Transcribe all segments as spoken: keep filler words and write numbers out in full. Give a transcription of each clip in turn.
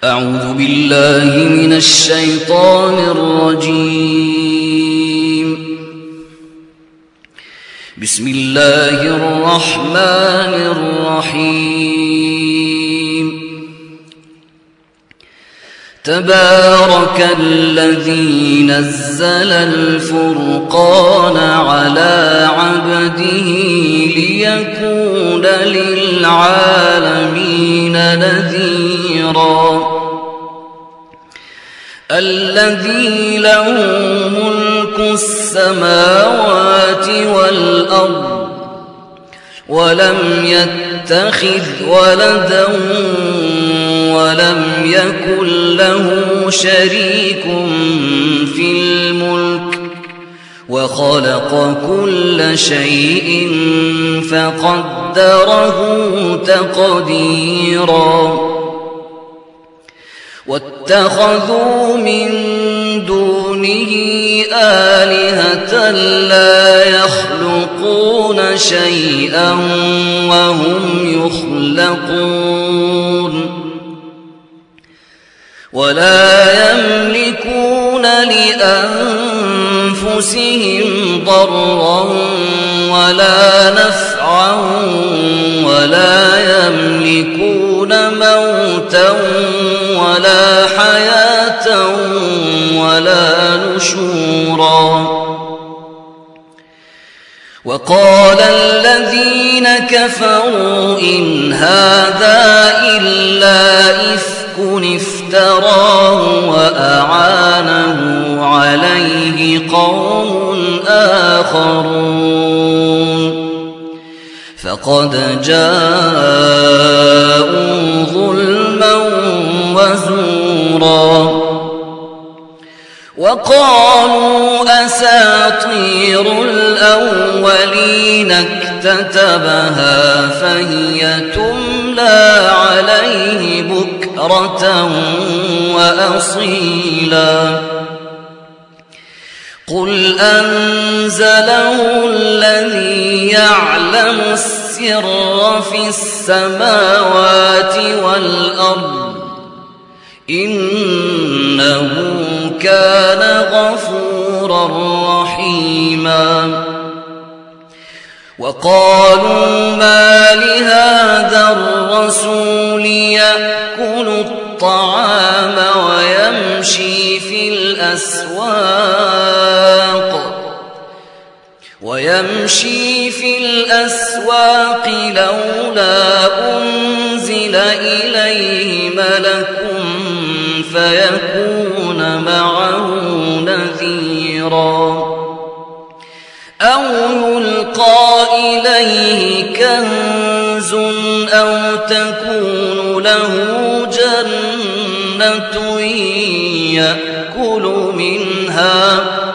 أعوذ بالله من الشيطان الرجيم. بسم الله الرحمن الرحيم. تبارك الذي نزل الفرقان على عبده ليكون للعالمين نذيرا. الذي له ملك السماوات والأرض ولم يتخذ ولدا ولم يكن له شريك في الملك وخلق كل شيء فقدره تقديرا. واتخذوا من دونه آلهة لا يخلقون شيئا وهم يخلقون ولا يملكون لأنفسهم ضرا ولا نفعا ولا يملكون موتا ولا حياة ولا نشورا. وقال الذين كفروا إن هذا إلا إفك افتراه وأعانه عليه قوم آخرون فقد جاءوا ظلما وزورا. وقالوا أساطير الأولين اكتتبها فهي تملى عليه بكرة وأصيلا. قل أنزله الذي يعلم السر في السماوات والأرض إنه كان غفورا رحيما. وقالوا ما لهذا الرسول يأكل الطعام ويمشي في الأسواق ويمشي في الأسواق لولا أنزل إليه ملك فيكون معه نذيرا. أو يلقى إليه كنز أو تكون له جنة يأكل منها.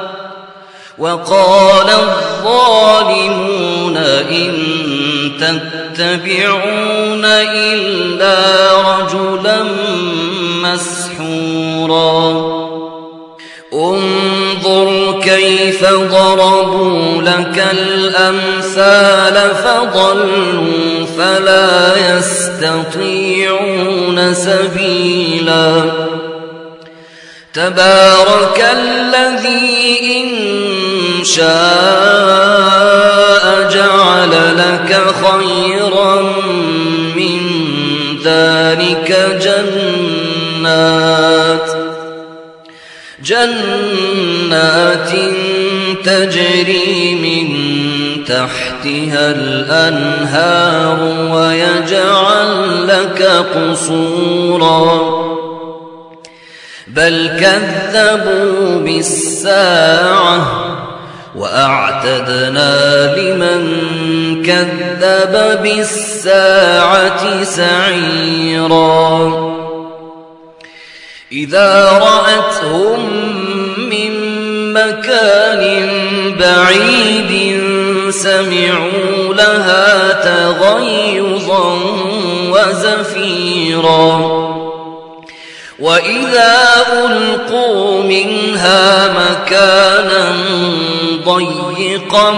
وقال الظالمون إن تتبعون إلا رجلا مسحورا. انظر كيف ضربوا لك الأمثال فضلوا فلا يستطيعون سبيلا. تبارك الذي إن شاء جعل لك خيرا من ذلك جنات جنات تجري من تحتها الأنهار ويجعل لك قصورا. بل كذبوا بالساعة وأعتدنا لمن كذب بالساعة سعيرا. إذا رأتهم من مكان بعيد سمعوا لها تغيظا وزفيرا. وإذا ألقوا منها مكانا ضيقا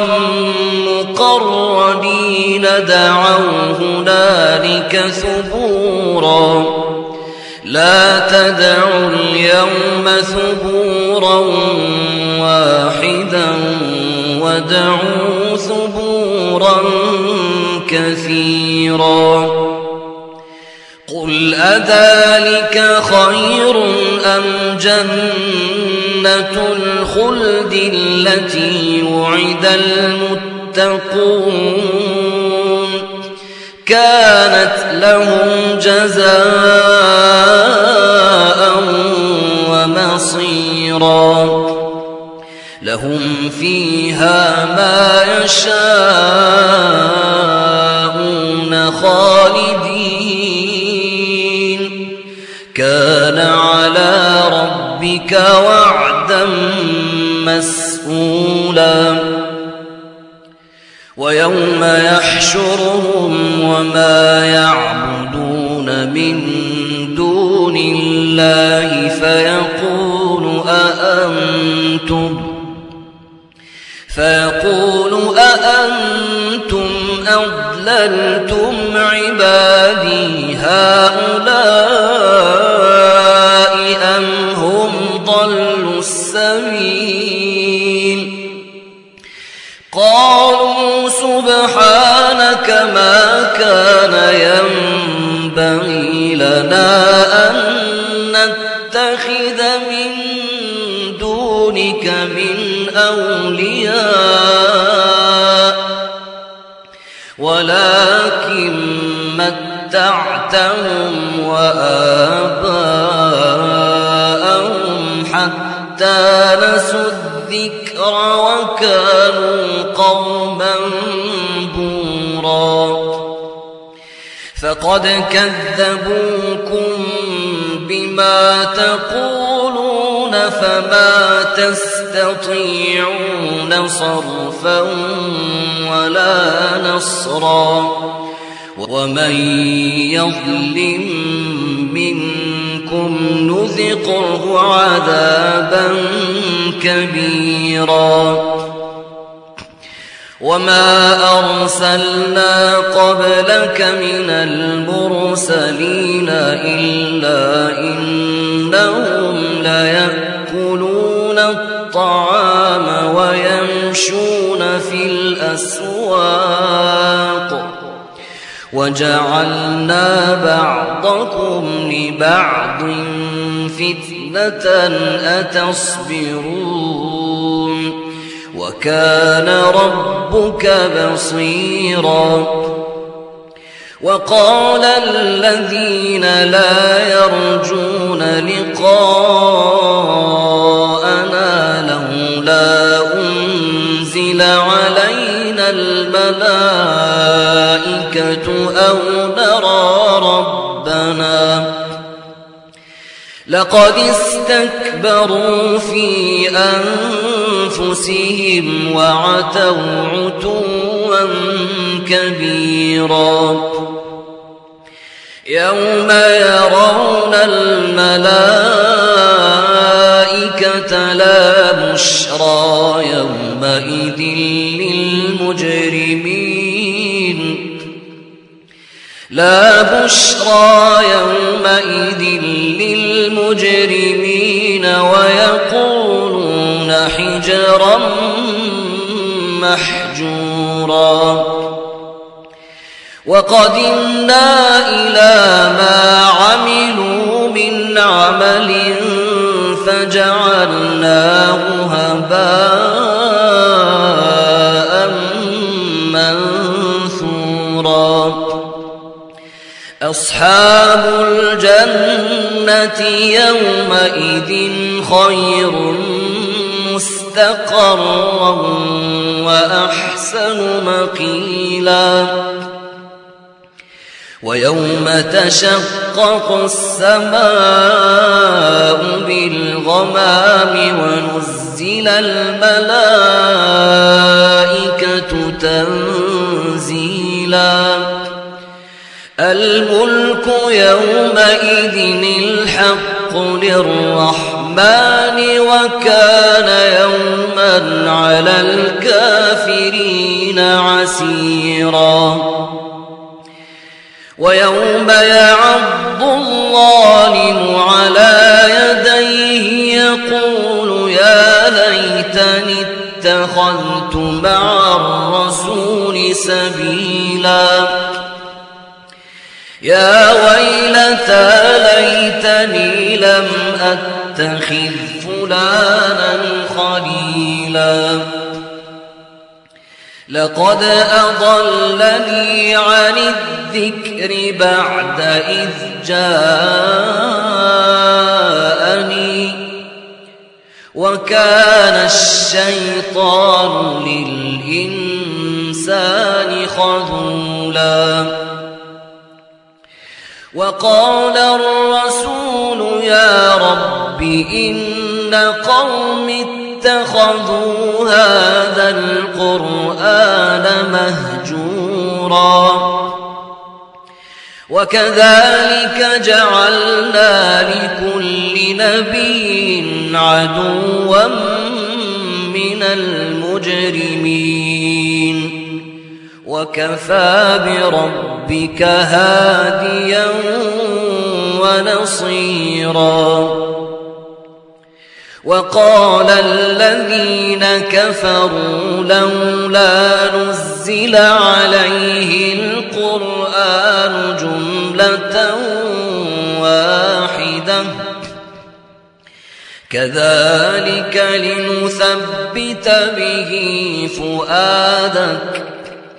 مقرنين دعوا هنالك ثبورا لا تدعوا اليوم ثبورا واحدا وادعوا ثبورا كثيرا. قل أذلك خير أم جنة الخلد التي وعد المتقون كانت لهم جزاء ومصيرا لهم فيها ما يشاءون خالدين كان على ربك وعدا مسئولا. ويوم يحشرهم وما يعبدون من دون الله فيقول أأنتم فيقول أأنتم أضللتم عبادي هؤلاء أم هم ضلوا السبيل. قالوا سبحانك ما كان ينبغي لنا أن نتخذ من دونك من أولياء ولكن متعتهم وآباءهم حتى نسوا الذكر وكانوا قوما بورا. فقد كذبوكم بما تقولون فما تستطيعون صرفا ولا نصرا. ومن يظلم منكم نذقه عذابا كبيرا. وما أرسلنا قبلك من المرسلين إلا إنهم ليأكلون الطعام ويمشون في الأسواق وجعلنا بعضكم لبعض فتنة أتصبرون وكان ربك بصيرا. وقال الذين لا يرجون لقاءنا لولا أنزل علينا الملائكة أو نرى ربنا لقد استكبروا في أنفسهم وعتوا عتوا كبيرا. يوم يرون الملائكة لا بشرى يومئذ للمجرمين لا بشرى يومئذ للمجرمين ويقولون حجرا محجورا. وقدمنا إلى ما عملوا من عمل فجعلناه هباء منثورا. أصحاب الجنة يومئذ خير مستقرا وأحسن مقيلا. ويوم تشقق السماء بالغمام ونزل الملائكة تنزيلا. الملك يومئذ الحق للرحمن وكان يوما على الكافرين عسيرا. ويوم يعض الله الظالم على يديه يقول يا ليتني اتخذت مع الرسول سبيلا يا ويلتى ليتني لم أتخذ فلانا خليلا لقد أضلني عن الذكر بعد إذ جاءني وكان الشيطان للإنسان خذولا وقال الرسول يا رب إن قومي اتخذوا هذا القرآن مهجورا وكذلك جعلنا لكل نبي عدوا من المجرمين وكفى بربك هاديا ونصيرا وقال الذين كفروا لولا نزل عليه القرآن جملة واحدة كذلك لنثبت به فؤادك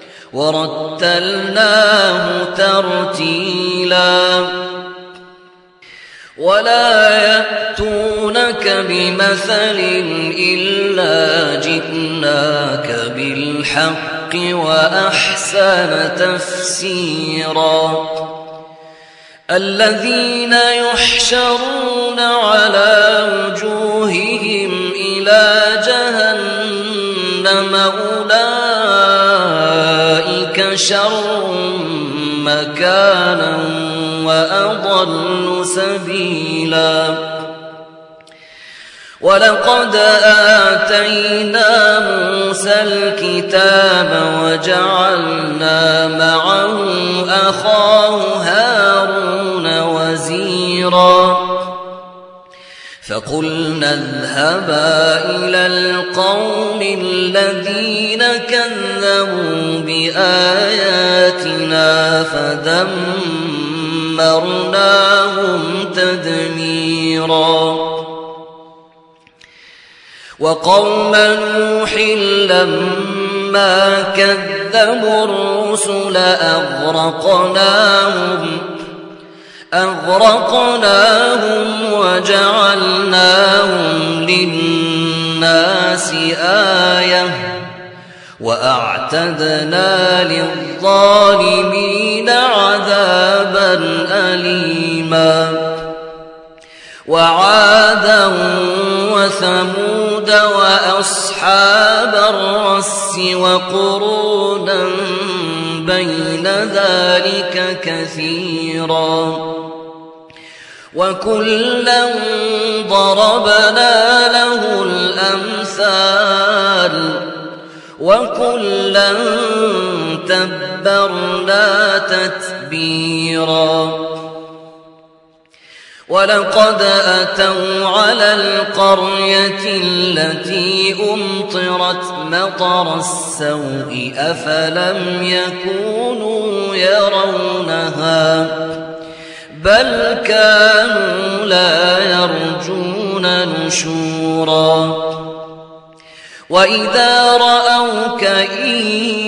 ورتلناه ترتيلا ولا يأتونك بمثل إلا جئناك بالحق وأحسن تفسيرا الذين يحشرون على وجوههم إلى جهنم أولئك شر مكانا وأضل سبيلا ولقد آتينا موسى الكتاب وجعلنا معه أخاه هارون وزيرا فقلنا اذهبا إلى القوم الذين كذبوا بآياتنا فدمرناهم تدميرا وقوم نوح لما كذبوا الرسل أغرقناهم أغرقناهم وجعلناهم للناس آية وأعتدنا للظالمين عذابا أليما وعادا وثمود وأصحاب الرس وقرونا بين ذلك كثيرا وكلا ضربنا له الأمثال وكلا تبرنا تتبيرا ولقد أتوا على القرية التي أمطرت مطر السوء أفلم يكونوا يرونها بل كانوا لا يرجون نشورا وإذا رأوك إن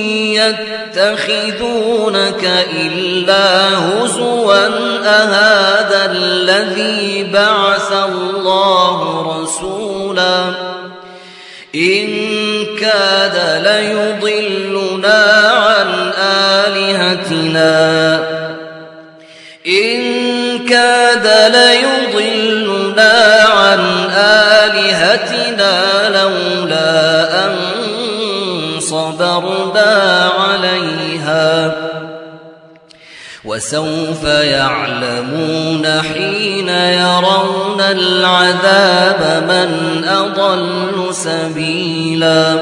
يتخذونك إلا هزوا أهذا الذي بعث الله رسولا إن كاد ليضلنا عن آلهتنا إن كاد ليضلنا عن آلهتنا لولا أن صبرنا عليها وسوف يعلمون حين يرون العذاب من أضل سبيلا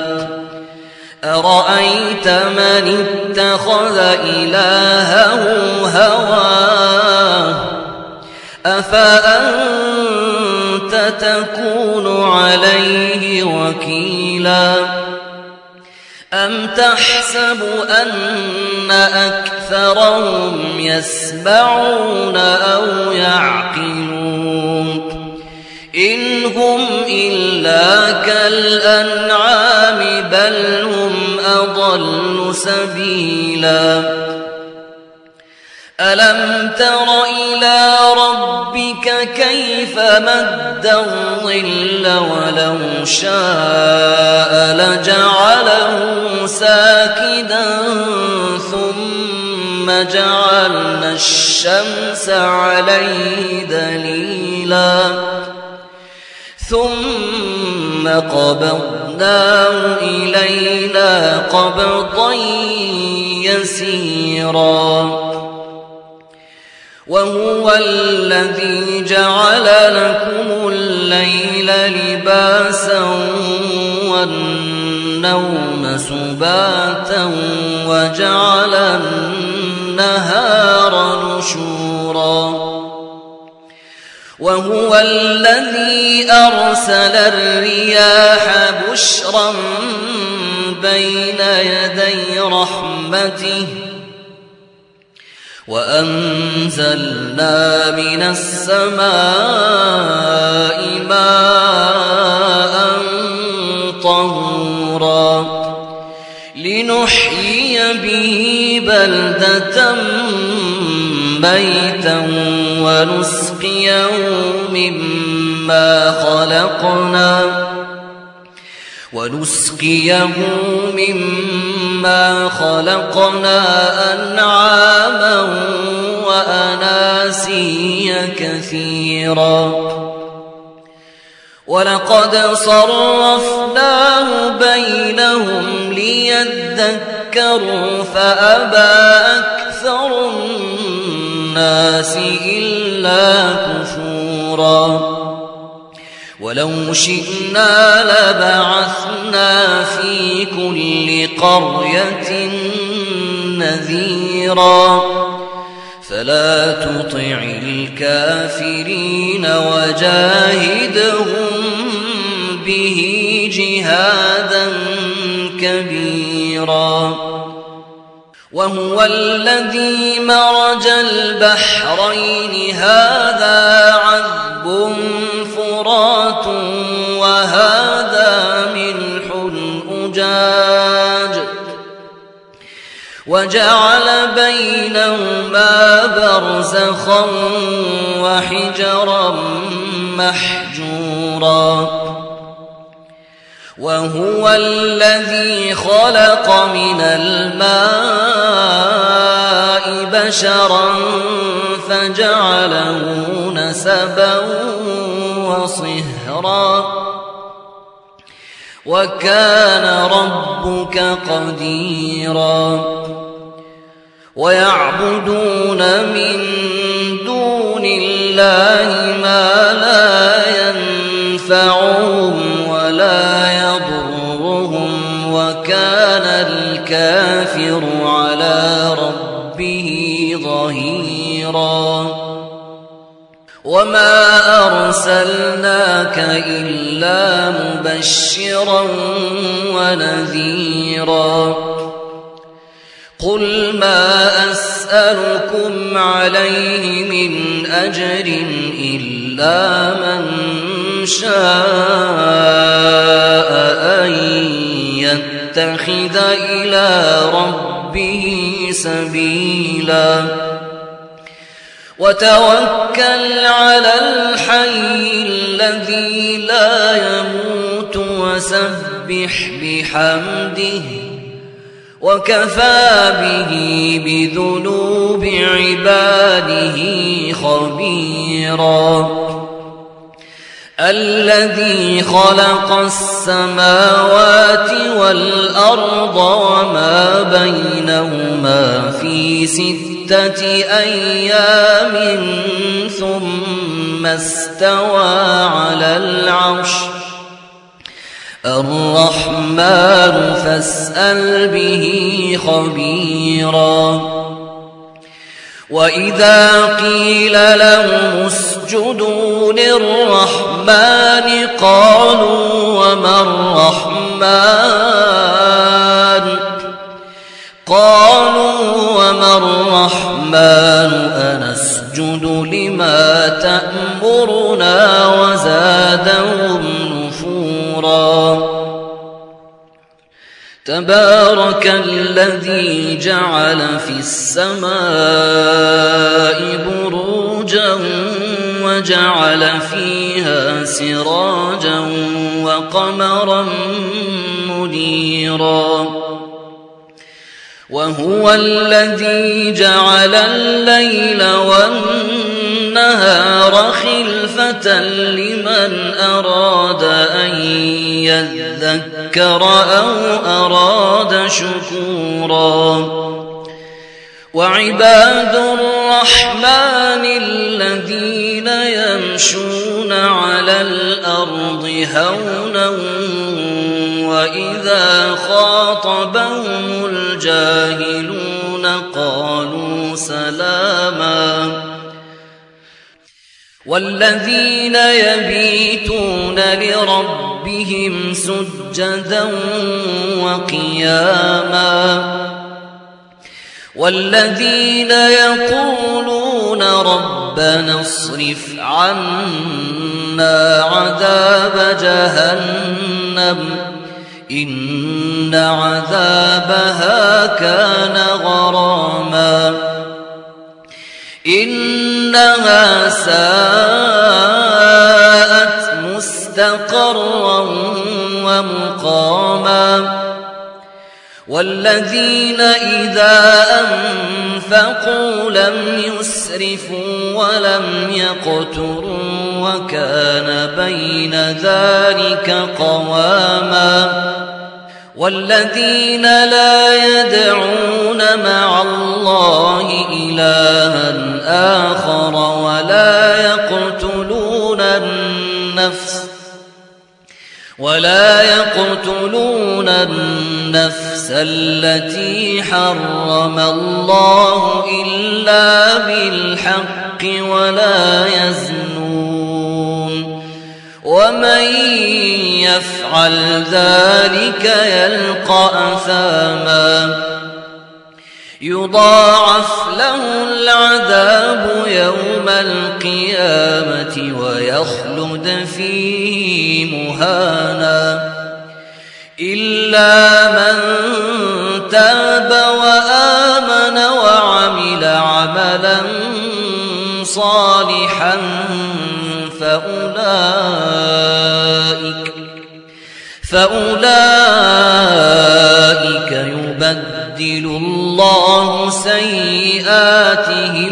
أرأيت من اتخذ إلهه هواه أفأنت تكون عليه وكيلا أم تحسب أن أكثرهم يسمعون أو يعقلون إن هم إلا كالأنعام بل هم أضل سبيلا ألم تر إلى ربك كيف مد الظل ولو شاء لجعله ساكنا ثم جعلنا الشمس عليه دليلا ثم قبضناه إلينا قبضا يسيرا وهو الذي جعل لكم الليل لباسا والنوم سباتا وجعل النهار نشورا وهو الذي أرسل الرياح بشرا بين يدي رحمته وأنزلنا من السماء ماء طهورا لنحيي به بلدة ميتا ونسقيه مما خلقنا ونسقيه مما خلقنا أنعاما وأناسيا كثيرا ولقد صرفناه بينهم ليذكروا فأبى أكثر الناس إلا كفورا ولو شئنا لبعثنا في كل قرية نذيرا فلا تطع الكافرين وجاهدهم به جهادا كبيرا وهو الذي مرج البحرين هذا عذب فرات وهذا ملح أجاج وجعل بينهما برزخا وحجرا محجورا وهو الذي خلق من الماء بشرا فجعله نسبا وصهرا وكان ربك قديرا ويعبدون من دون الله ما لا ينفعهم ولا يضرهم وكان الكافر على ربه ظهيرا وما أرسلناك إلا مبشرا ونذيرا قل ما أسألكم عليه من أجر إلا من شاء أن يتخذ إلى ربه سبيلا وتوكل على الحي الذي لا يموت وسبح بحمده وكفى به بذنوب عباده خبيرا الذي خلق السماوات والأرض وما بينهما في ستة أيام ثم استوى على العرش الرحمن فاسأل به خبيرا وإذا قيل لهم اسجدوا للرحمن قالوا وما الرحمن قالوا وما الرحمن أنسجد لما تأمرنا وزادهم نفورا تبارك الذي جعل في السماء بروجا وجعل فيها سراجا وقمرا منيرا وهو الذي جعل الليل والنهار خلفة لمن أراد أن يذكر أو أراد شكورا وعباد الرحمن الذين يمشون على الأرض هونا وإذا خاطبهم الجاهلون قالوا سلاما والذين يبيتون لربهم سجدا وقياما والذين يقولون ربنا اصرف عنا عذاب جهنم إن عذابها كان غراما إنها ساءت مستقرا ومقاما والذين إذا أنفقوا لم يسرفوا ولم يقتروا وكان بين ذلك قواما والذين لا يدعون مع الله إلها آخر ولا يقتلون النفس ولا يقتلون النفس التي حرم الله إلا بالحق ولا يزنون ومن يفعل ذلك يلقى أثاما يضاعف له العذاب يوم القيامة ويخلد فيه مهانا إلا من تاب وآمن وعمل عملا صالحا فأولئك فأولئك يبدل الله سيئاتهم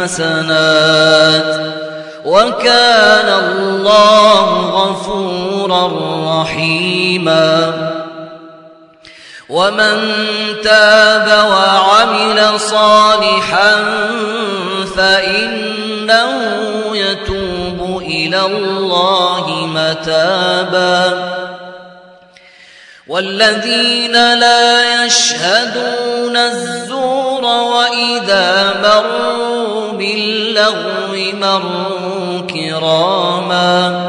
حسنات وكان الله غفورا رحيما ومن تاب وعمل صالحا فإنه يتوب إلى الله متابا والذين لا يشهدون الزور وإذا مروا باللغو مروا كراما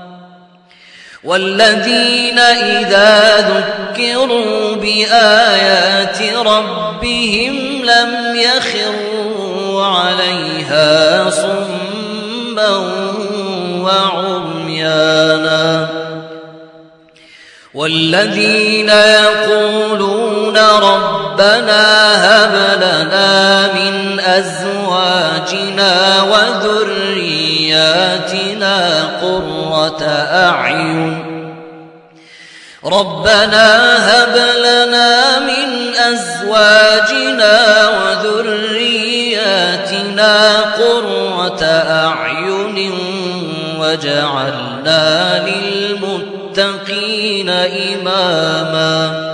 والذين إذا ذكروا بآيات ربهم لم يخروا عليها صما وعميانا والذين يقولون ربنا هب لنا من أزواجنا وذرياتنا قرة أعين ربنا هب لنا من أزواجنا وذرياتنا قرة أعين وجعلنا للمتقين إماما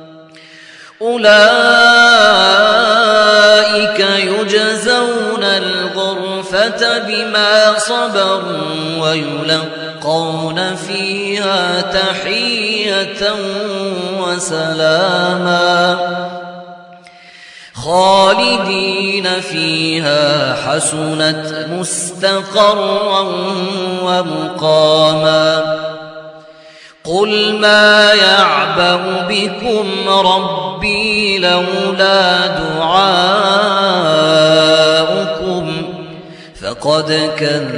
أولئك يجزون الغرفة بما صبروا ويلقون فيها تحية وسلاما خالدين فيها حسنت مستقرا ومقاما قل ما يعبأ بكم ربي لولا دعاؤكم فقد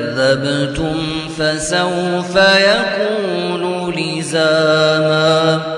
كذبتم فسوف يكون لزاما